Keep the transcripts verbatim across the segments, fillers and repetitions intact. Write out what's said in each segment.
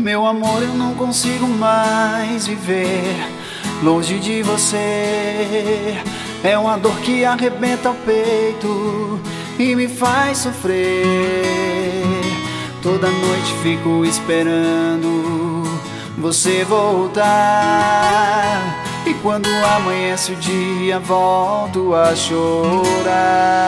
Meu amor, eu não consigo mais viver longe de você. É uma dor que arrebenta o peito e me faz sofrer. Toda noite fico esperando você voltar, e quando amanhece o dia volto a chorar.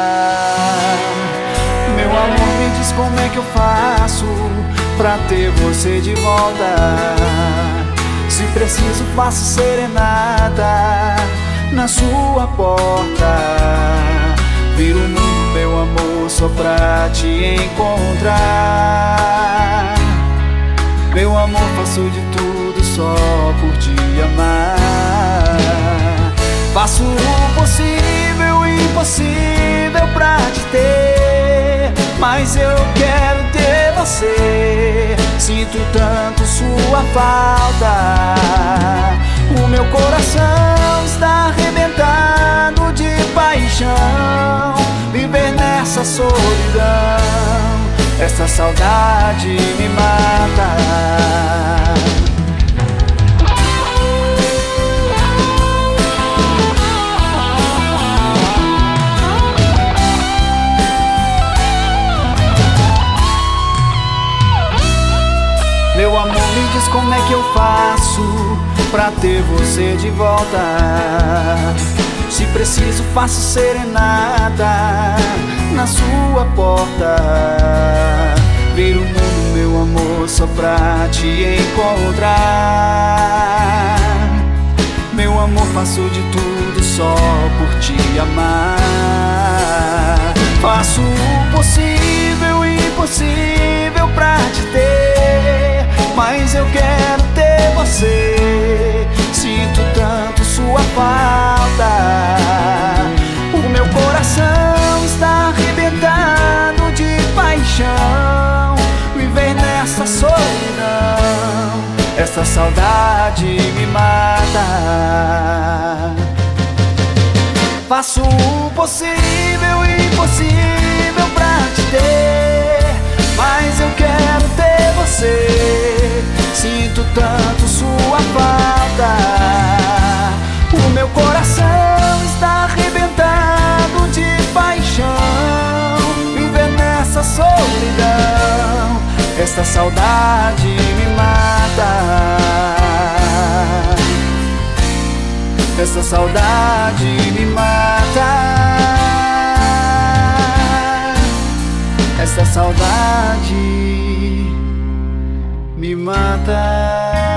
Meu amor, me diz como é que eu faço pra ter você de volta. Se preciso faço serenata na sua porta. Viro o mundo, meu amor, só pra te encontrar. Meu amor, faço de tudo só por te amar. Faço o possível e impossível pra te ter, mas eu quero ter você. Sinto tanto sua falta. O meu coração está arrebentado de paixão. Viver nessa solidão, essa saudade me mata. Meu amor, me diz como é que eu faço pra ter você de volta. Se preciso faço serenata na sua porta. Viro o mundo, meu amor, só pra te encontrar. Meu amor, faço de tudo só por te amar. Faço o possível e impossível pra te ter, mas eu quero ter você. Sinto tanto sua falta. O meu coração está arrebentado de paixão. Viver nessa solidão, essa saudade me mata. Faço o possível e impossível pra te ter, mas eu quero ter você. Sinto tanto sua falta. O meu coração está arrebentado de paixão. Viver nessa solidão, essa saudade me mata. Essa saudade me mata. Essa saudade me mata.